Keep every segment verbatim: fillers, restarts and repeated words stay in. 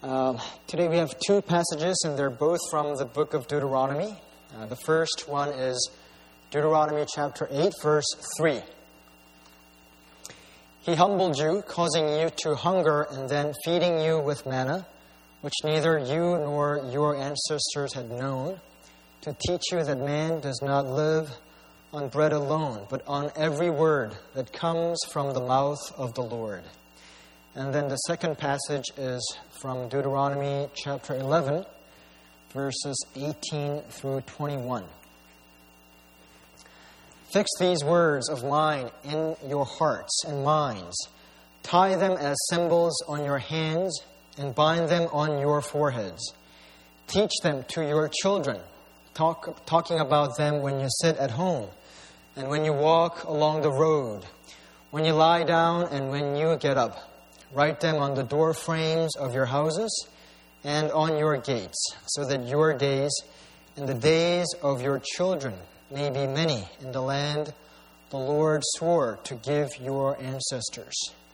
Um, today we have two passages, and they're both from the book of Deuteronomy. Uh, the first one is Deuteronomy chapter eight, verse three. He humbled you, causing you to hunger, and then feeding you with manna, which neither you nor your ancestors had known, to teach you that man does not live on bread alone, but on every word that comes from the mouth of the Lord. And then the second passage is from Deuteronomy chapter eleven, verses eighteen through twenty-one. Fix these words of mine in your hearts and minds. Tie them as symbols on your hands and bind them on your foreheads. Teach them to your children, talk, talking about them when you sit at home and when you walk along the road, when you lie down and when you get up. Write them on the door frames of your houses and on your gates, so that your days and the days of your children may be many in the land the Lord swore to give your ancestors.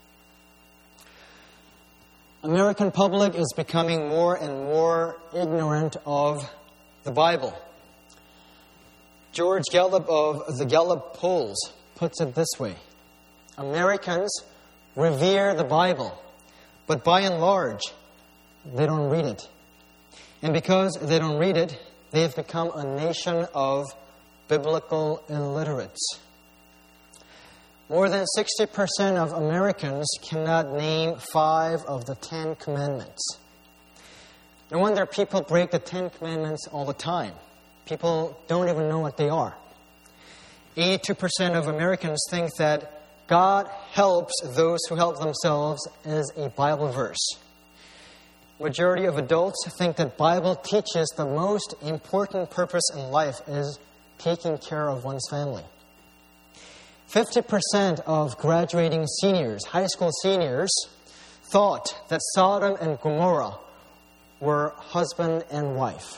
American public is becoming more and more ignorant of the Bible. George Gallup of the Gallup polls puts it this way: Americans revere the Bible, but by and large, they don't read it. And because they don't read it, they have become a nation of biblical illiterates. More than sixty percent of Americans cannot name five of the Ten Commandments. No wonder people break the Ten Commandments all the time. People don't even know what they are. eighty-two percent of Americans think that God helps those who help themselves is a Bible verse. Majority of adults think that Bible teaches the most important purpose in life is taking care of one's family. fifty percent of graduating seniors, high school seniors, thought that Sodom and Gomorrah were husband and wife.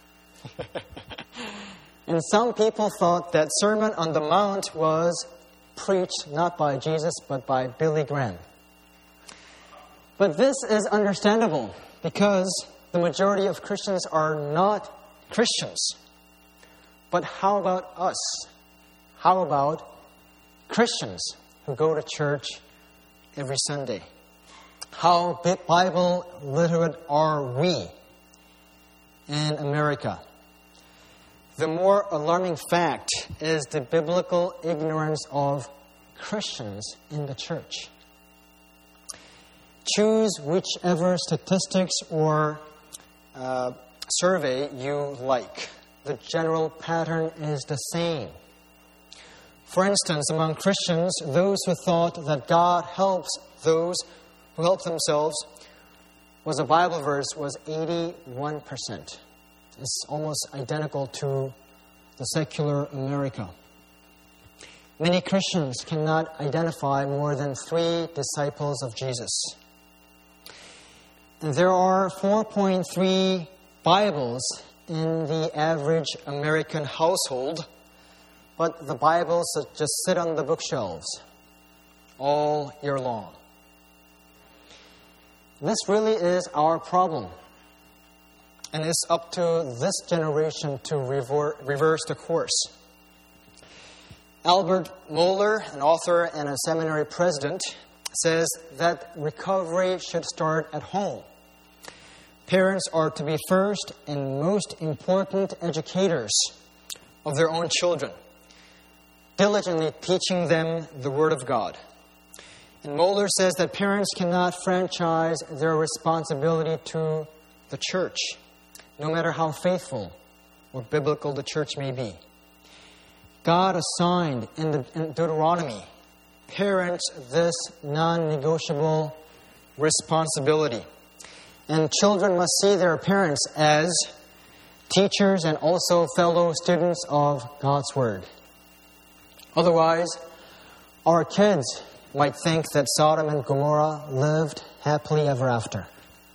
And some people thought that Sermon on the Mount was preached not by Jesus, but by Billy Graham. But this is understandable because the majority of Christians are not Christians. But how about us? How about Christians who go to church every Sunday? How Bible literate are we in America? The more alarming fact is the biblical ignorance of Christians in the church. Choose whichever statistics or uh, survey you like. The general pattern is the same. For instance, among Christians, those who thought that God helps those who help themselves was a Bible verse was eighty-one percent. It's almost identical to the secular America. Many Christians cannot identify more than three disciples of Jesus. And there are four point three Bibles in the average American household, but the Bibles just sit on the bookshelves all year long. This really is our problem. And it's up to this generation to rever- reverse the course. Albert Mohler, an author and a seminary president, says that recovery should start at home. Parents are to be first and most important educators of their own children, diligently teaching them the Word of God. And Mohler says that parents cannot franchise their responsibility to the church, no matter how faithful or biblical the church may be. God assigned in, the, in Deuteronomy parents this non-negotiable responsibility. And children must see their parents as teachers and also fellow students of God's Word. Otherwise, our kids might think that Sodom and Gomorrah lived happily ever after.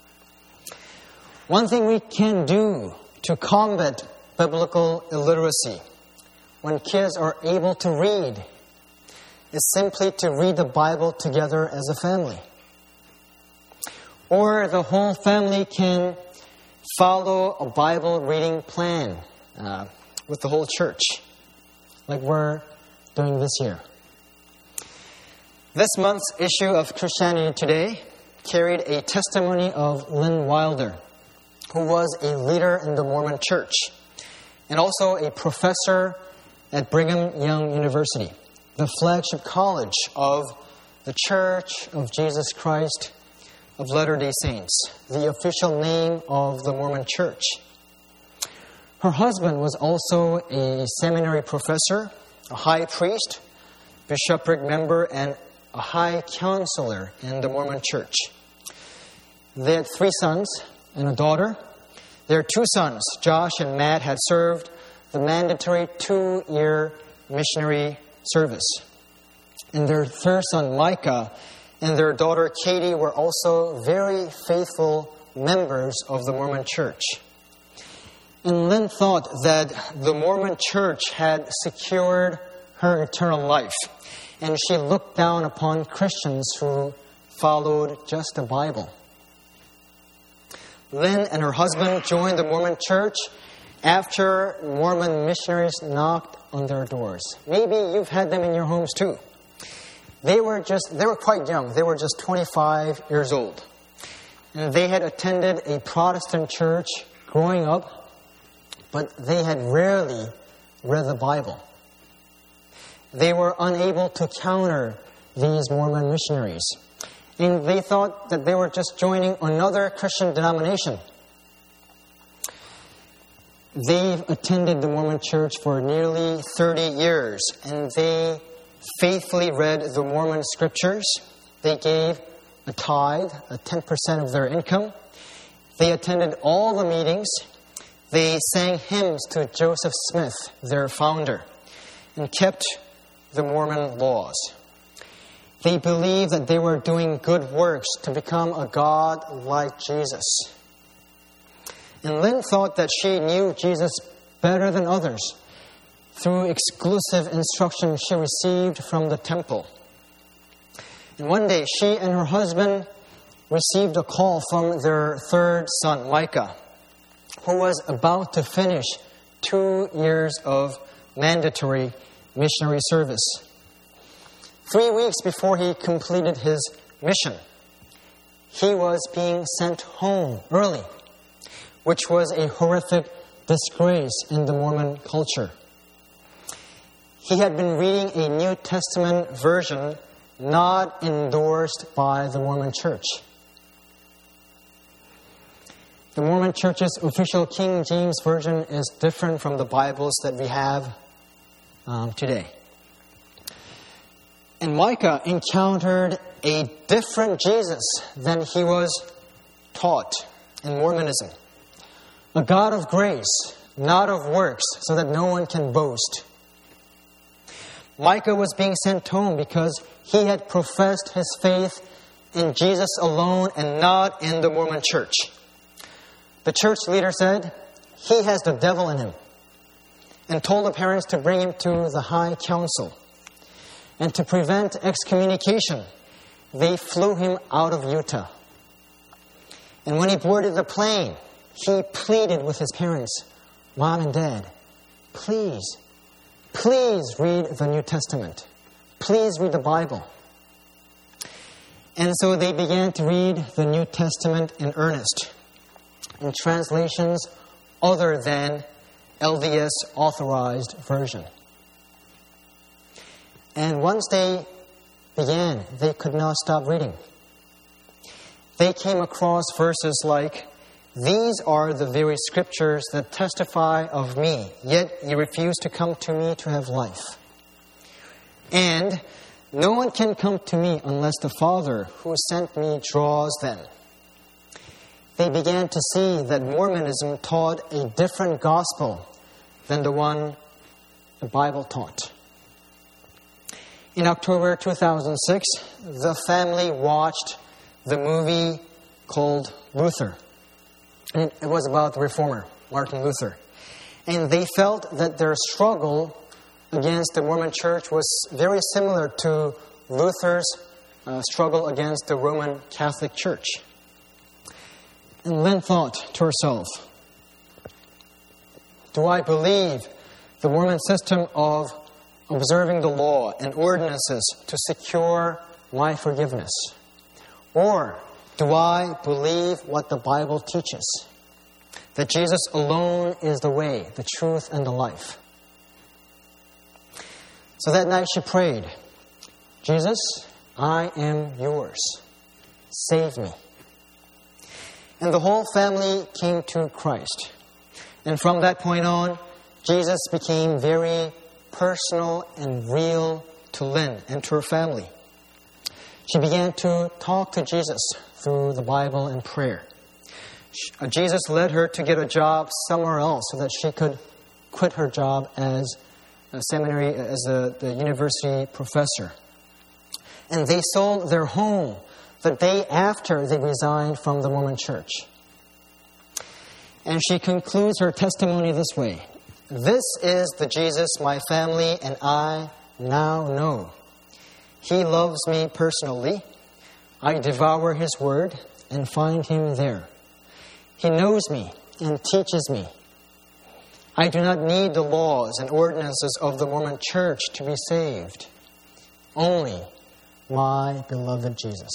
One thing we can do to combat biblical illiteracy when kids are able to read is simply to read the Bible together as a family. Or the whole family can follow a Bible reading plan uh, with the whole church, like we're doing this year. This month's issue of Christianity Today carried a testimony of Lynn Wilder, who was a leader in the Mormon Church and also a professor at Brigham Young University, the flagship college of the Church of Jesus Christ of Latter-day Saints, the official name of the Mormon Church. Her husband was also a seminary professor, a high priest, bishopric member, and a high counselor in the Mormon Church. They had three sons and a daughter. Their two sons, Josh and Matt, had served the mandatory two-year missionary service. And their third son, Micah, and their daughter, Katie, were also very faithful members of the Mormon Church. And Lynn thought that the Mormon Church had secured her eternal life, and she looked down upon Christians who followed just the Bible. Lynn and her husband joined the Mormon Church after Mormon missionaries knocked on their doors. Maybe you've had them in your homes too. They were just, they were quite young. They were just twenty-five years old. And they had attended a Protestant church growing up, but they had rarely read the Bible. They were unable to counter these Mormon missionaries. And they thought that they were just joining another Christian denomination. They've attended the Mormon Church for nearly thirty years, and they faithfully read the Mormon scriptures. They gave a tithe, a ten percent of their income. They attended all the meetings. They sang hymns to Joseph Smith, their founder, and kept the Mormon laws. They believed that they were doing good works to become a God like Jesus. And Lynn thought that she knew Jesus better than others through exclusive instruction she received from the temple. And one day, she and her husband received a call from their third son, Micah, who was about to finish two years of mandatory missionary service. Three weeks before he completed his mission, he was being sent home early, which was a horrific disgrace in the Mormon culture. He had been reading a New Testament version not endorsed by the Mormon Church. The Mormon Church's official King James Version is different from the Bibles that we have um, today. And Micah encountered a different Jesus than he was taught in Mormonism. A God of grace, not of works, so that no one can boast. Micah was being sent home because he had professed his faith in Jesus alone and not in the Mormon Church. The church leader said, "He has the devil in him," and told the parents to bring him to the high council. And to prevent excommunication, they flew him out of Utah. And when he boarded the plane, he pleaded with his parents, "Mom and Dad, please, please read the New Testament. Please read the Bible." And so they began to read the New Testament in earnest, in translations other than L D S authorized version. And once they began, they could not stop reading. They came across verses like, "These are the very scriptures that testify of me, yet you refuse to come to me to have life." And, "No one can come to me unless the Father who sent me draws them." They began to see that Mormonism taught a different gospel than the one the Bible taught. In October two thousand six, the family watched the movie called Luther. And it was about the reformer, Martin Luther. And they felt that their struggle against the Mormon Church was very similar to Luther's uh, struggle against the Roman Catholic Church. And Lynn thought to herself, do I believe the Mormon system of observing the law and ordinances to secure my forgiveness? Or do I believe what the Bible teaches? That Jesus alone is the way, the truth, and the life. So that night she prayed, Jesus, I am yours. Save me. And the whole family came to Christ. And from that point on, Jesus became very personal and real to Lynn and to her family. She began to talk to Jesus through the Bible and prayer. Jesus led her to get a job somewhere else so that she could quit her job as a seminary, as a the university professor. And they sold their home the day after they resigned from the Mormon Church. And she concludes her testimony this way. This is the Jesus my family and I now know. He loves me personally. I devour His Word and find Him there. He knows me and teaches me. I do not need the laws and ordinances of the Mormon Church to be saved. Only my beloved Jesus.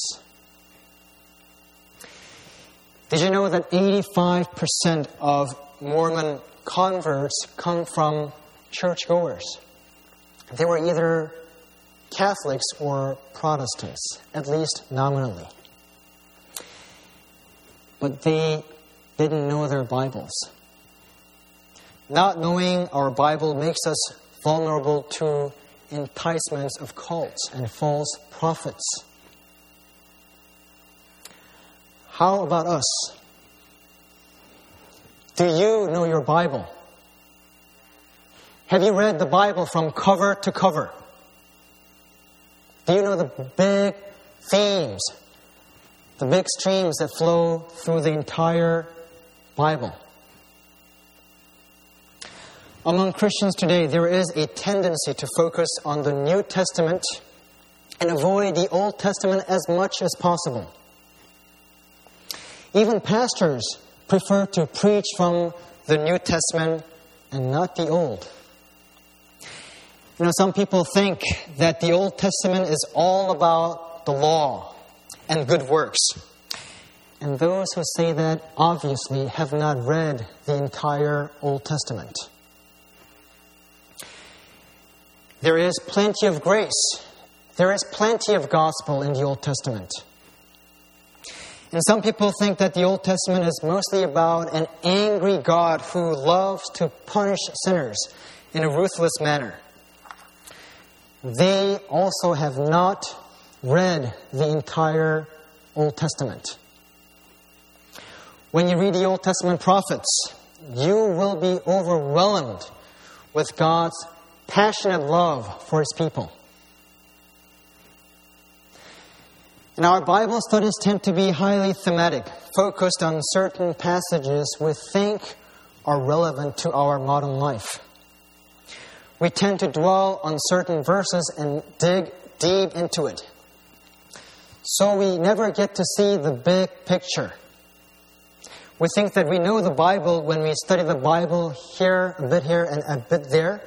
Did you know that eighty-five percent of Mormon converts come from churchgoers? They were either Catholics or Protestants, at least nominally. But they didn't know their Bibles. Not knowing our Bible makes us vulnerable to enticements of cults and false prophets. How about us? Do you know your Bible? Have you read the Bible from cover to cover? Do you know the big themes, the big streams that flow through the entire Bible? Among Christians today, there is a tendency to focus on the New Testament and avoid the Old Testament as much as possible. Even pastors prefer to preach from the New Testament and not the Old. You know, some people think that the Old Testament is all about the law and good works. And those who say that obviously have not read the entire Old Testament. There is plenty of grace. There is plenty of gospel in the Old Testament. And some people think that the Old Testament is mostly about an angry God who loves to punish sinners in a ruthless manner. They also have not read the entire Old Testament. When you read the Old Testament prophets, you will be overwhelmed with God's passionate love for His people. And our Bible studies tend to be highly thematic, focused on certain passages we think are relevant to our modern life. We tend to dwell on certain verses and dig deep into it. So we never get to see the big picture. We think that we know the Bible when we study the Bible here, a bit here, and a bit there.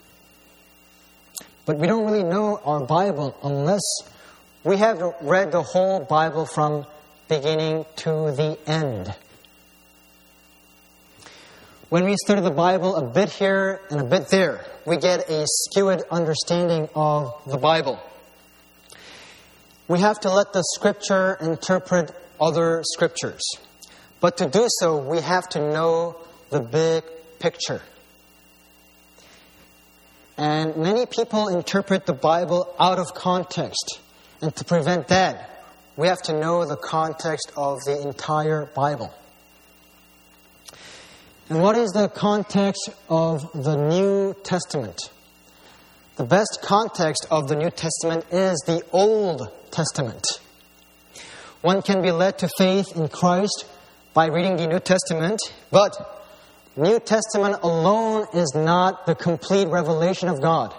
But we don't really know our Bible unless we have read the whole Bible from beginning to the end. When we study the Bible a bit here and a bit there, we get a skewed understanding of the Bible. We have to let the Scripture interpret other Scriptures. But to do so, we have to know the big picture. And many people interpret the Bible out of context. And to prevent that, we have to know the context of the entire Bible. And what is the context of the New Testament? The best context of the New Testament is the Old Testament. One can be led to faith in Christ by reading the New Testament, but New Testament alone is not the complete revelation of God.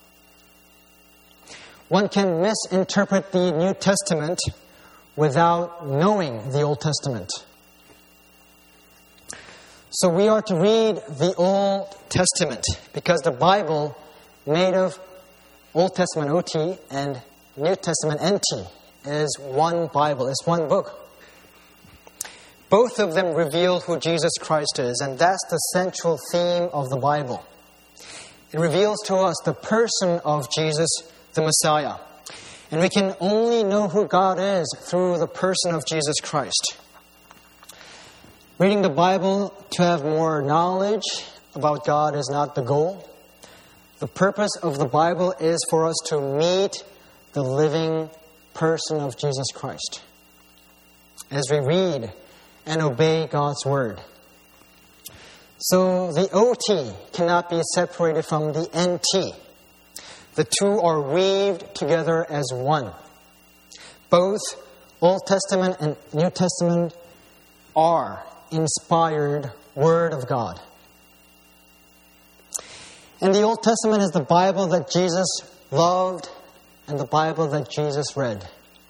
One can misinterpret the New Testament without knowing the Old Testament. So we are to read the Old Testament because the Bible, made of Old Testament O T and New Testament N T, is one Bible, is one book. Both of them reveal who Jesus Christ is, and that's the central theme of the Bible. It reveals to us the person of Jesus, the Messiah. And we can only know who God is through the person of Jesus Christ. Reading the Bible to have more knowledge about God is not the goal. The purpose of the Bible is for us to meet the living person of Jesus Christ as we read and obey God's Word. So the O T cannot be separated from the N T. The two are weaved together as one. Both Old Testament and New Testament are inspired Word of God. And the Old Testament is the Bible that Jesus loved and the Bible that Jesus read.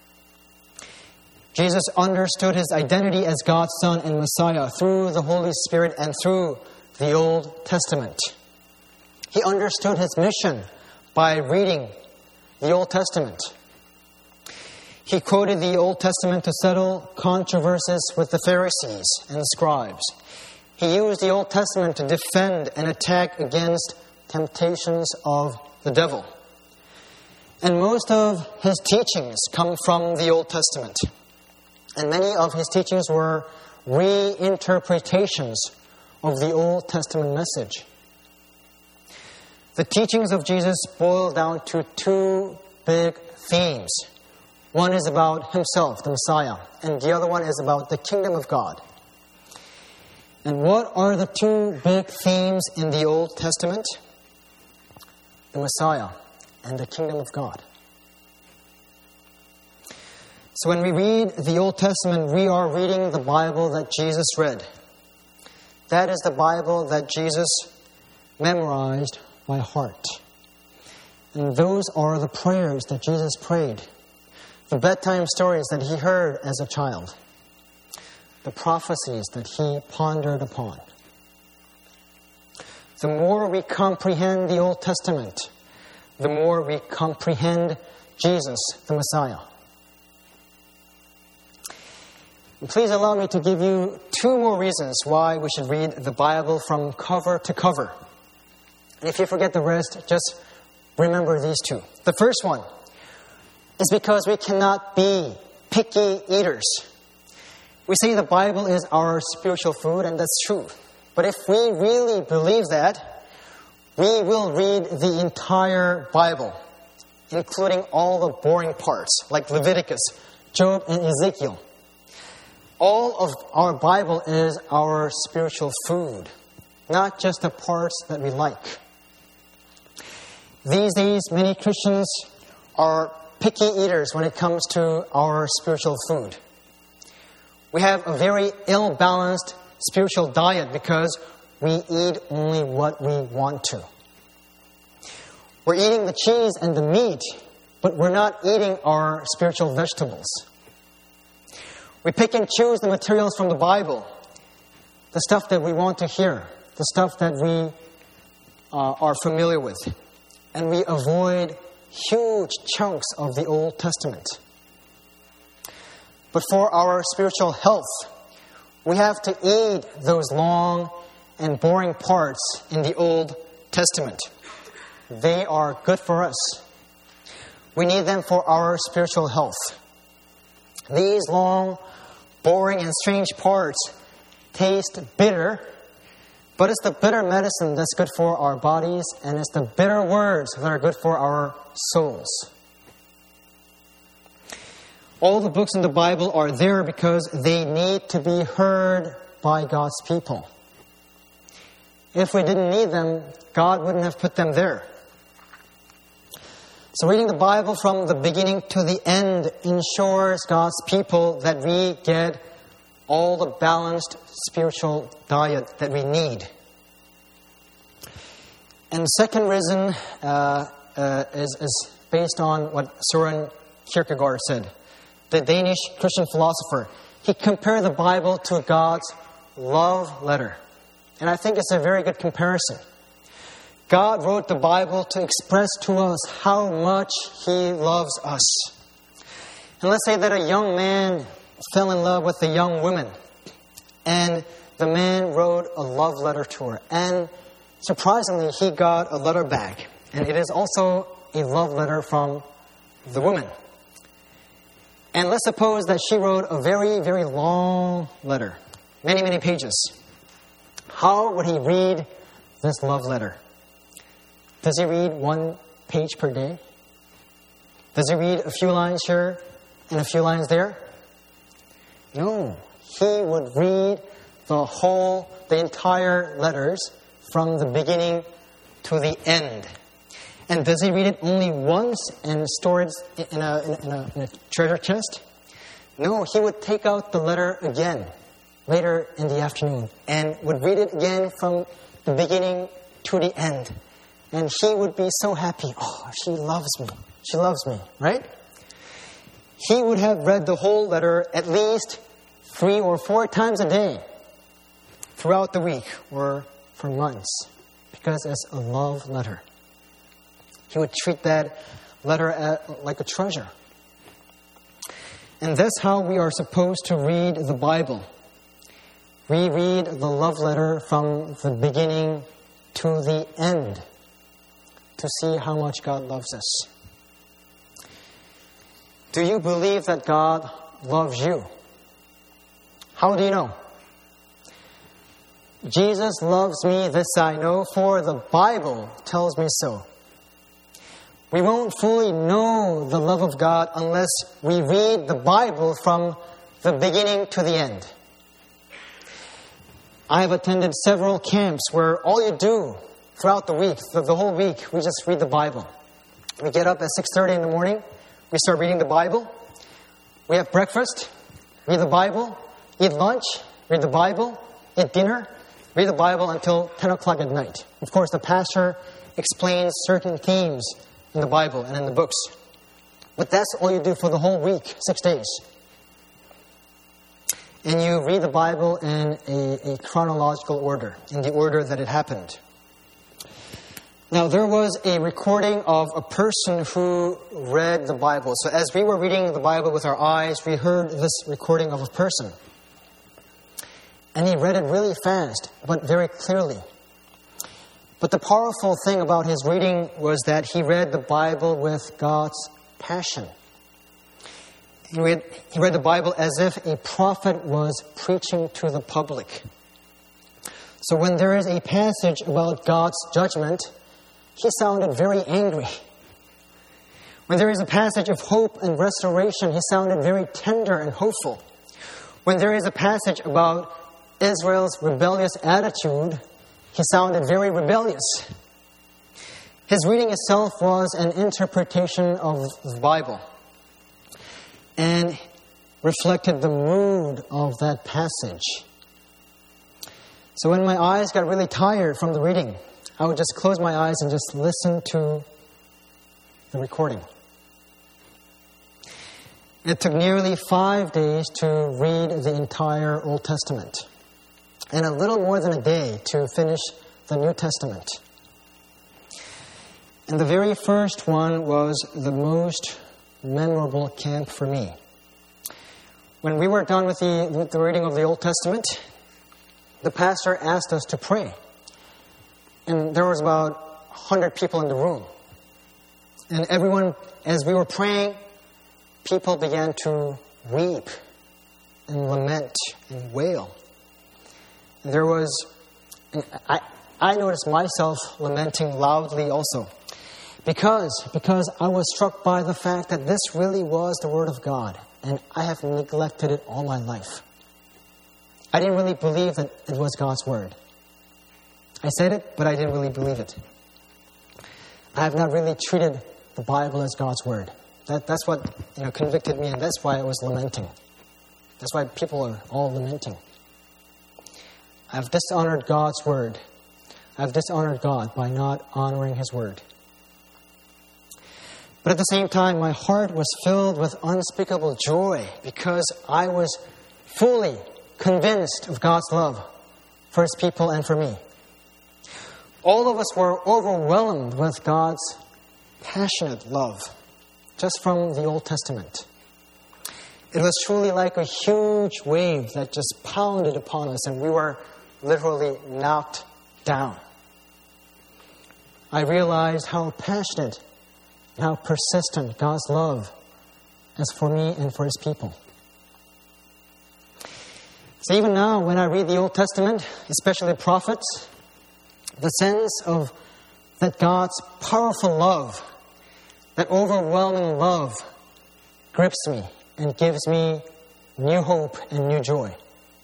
Jesus understood his identity as God's Son and Messiah through the Holy Spirit and through the Old Testament. He understood his mission by reading the Old Testament. He quoted the Old Testament to settle controversies with the Pharisees and scribes. He used the Old Testament to defend and attack against temptations of the devil. And most of his teachings come from the Old Testament. And many of his teachings were reinterpretations of the Old Testament message. The teachings of Jesus boil down to two big themes. One is about himself, the Messiah, and the other one is about the kingdom of God. And what are the two big themes in the Old Testament? The Messiah and the kingdom of God. So when we read the Old Testament, we are reading the Bible that Jesus read. That is the Bible that Jesus memorized by heart. And those are the prayers that Jesus prayed. The bedtime stories that he heard as a child. The prophecies that he pondered upon. The more we comprehend the Old Testament, the more we comprehend Jesus, the Messiah. And please allow me to give you two more reasons why we should read the Bible from cover to cover. And if you forget the rest, just remember these two. The first one is because we cannot be picky eaters. We say the Bible is our spiritual food, and that's true. But if we really believe that, we will read the entire Bible, including all the boring parts, like Leviticus, Job, and Ezekiel. All of our Bible is our spiritual food, not just the parts that we like. These days, many Christians are picky eaters when it comes to our spiritual food. We have a very ill-balanced spiritual diet because we eat only what we want to. We're eating the cheese and the meat, but we're not eating our spiritual vegetables. We pick and choose the materials from the Bible, the stuff that we want to hear, the stuff that we uh, are familiar with, and we avoid huge chunks of the Old Testament. But for our spiritual health, we have to eat those long and boring parts in the Old Testament. They are good for us. We need them for our spiritual health. These long, boring, and strange parts taste bitter, but it's the bitter medicine that's good for our bodies, and it's the bitter words that are good for our souls. All the books in the Bible are there because they need to be heard by God's people. If we didn't need them, God wouldn't have put them there. So reading the Bible from the beginning to the end ensures God's people that we get all the balanced spiritual diet that we need. And the second reason uh, uh, is, is based on what Søren Kierkegaard said, the Danish Christian philosopher. He compared the Bible to God's love letter. And I think it's a very good comparison. God wrote the Bible to express to us how much He loves us. And let's say that a young man fell in love with a young woman, and the man wrote a love letter to her. And surprisingly, he got a letter back. And it is also a love letter from the woman. And let's suppose that she wrote a very, very long letter. Many, many pages. How would he read this love letter? Does he read one page per day? Does he read a few lines here and a few lines there? No. He would read the whole, the entire letters from the beginning to the end. And does he read it only once and store it in a, in a, in a treasure chest? No, he would take out the letter again later in the afternoon and would read it again from the beginning to the end. And he would be so happy. Oh, she loves me. She loves me, right? He would have read the whole letter at least three or four times a day throughout the week or for months, because it's a love letter. He would treat that letter as, like a treasure. And that's how we are supposed to read the Bible. We read the love letter from the beginning to the end to see how much God loves us. Do you believe that God loves you? How do you know? Jesus loves me, this I know, for the Bible tells me so. We won't fully know the love of God unless we read the Bible from the beginning to the end. I have attended several camps where all you do throughout the week, the, the whole week, we just read the Bible. We get up at six thirty in the morning, we start reading the Bible. We have breakfast, read the Bible, eat lunch, read the Bible, eat dinner, read the Bible until ten o'clock at night. Of course, the pastor explains certain themes in the Bible and in the books. But that's all you do for the whole week, six days. And you read the Bible in a, a chronological order, in the order that it happened. Now, there was a recording of a person who read the Bible. So as we were reading the Bible with our eyes, we heard this recording of a person. And he read it really fast, but very clearly. But the powerful thing about his reading was that he read the Bible with God's passion. He read, he read the Bible as if a prophet was preaching to the public. So when there is a passage about God's judgment, he sounded very angry. When there is a passage of hope and restoration, he sounded very tender and hopeful. When there is a passage about Israel's rebellious attitude, he sounded very rebellious. His reading itself was an interpretation of the Bible and reflected the mood of that passage. So when my eyes got really tired from the reading, I would just close my eyes and just listen to the recording. It took nearly five days to read the entire Old Testament, and a little more than a day to finish the New Testament. And the very first one was the most memorable camp for me. When we were done with the, with the reading of the Old Testament, the pastor asked us to pray. And there was about one hundred people in the room. And everyone, as we were praying, people began to weep and lament and wail. And there was, and I, I noticed myself lamenting loudly also. Because, because I was struck by the fact that this really was the Word of God. And I have neglected it all my life. I didn't really believe that it was God's Word. I said it, but I didn't really believe it. I have not really treated the Bible as God's Word. That, that's what you know convicted me, and that's why I was lamenting. That's why people are all lamenting. I've dishonored God's Word. I've dishonored God by not honoring His Word. But at the same time, my heart was filled with unspeakable joy because I was fully convinced of God's love for His people and for me. All of us were overwhelmed with God's passionate love, just from the Old Testament. It was truly like a huge wave that just pounded upon us, and we were literally knocked down. I realized how passionate and how persistent God's love is for me and for His people. So even now, when I read the Old Testament, especially the prophets, the sense of that God's powerful love, that overwhelming love, grips me and gives me new hope and new joy.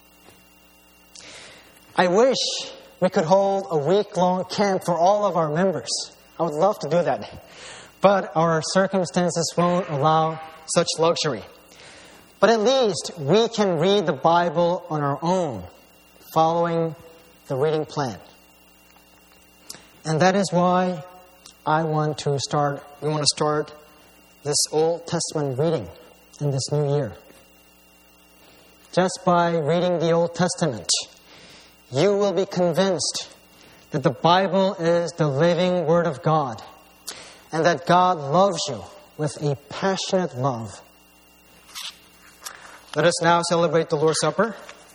I wish we could hold a week-long camp for all of our members. I would love to do that. But our circumstances won't allow such luxury. But at least we can read the Bible on our own, following the reading plan. And that is why I want to start, we want to start this Old Testament reading in this new year. Just by reading the Old Testament, you will be convinced that the Bible is the living Word of God and that God loves you with a passionate love. Let us now celebrate the Lord's Supper.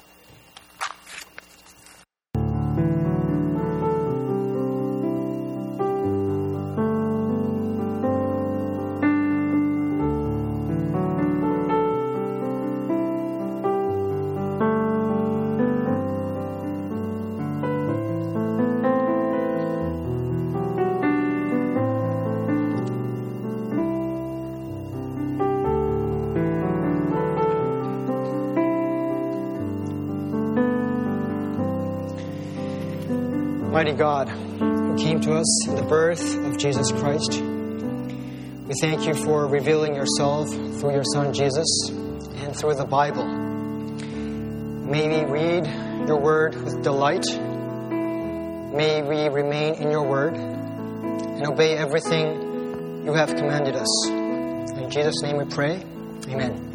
Mighty God, who came to us in the birth of Jesus Christ, we thank you for revealing yourself through your Son Jesus and through the Bible. May we read your word with delight. May we remain in your word and obey everything you have commanded us. In Jesus' name we pray. Amen.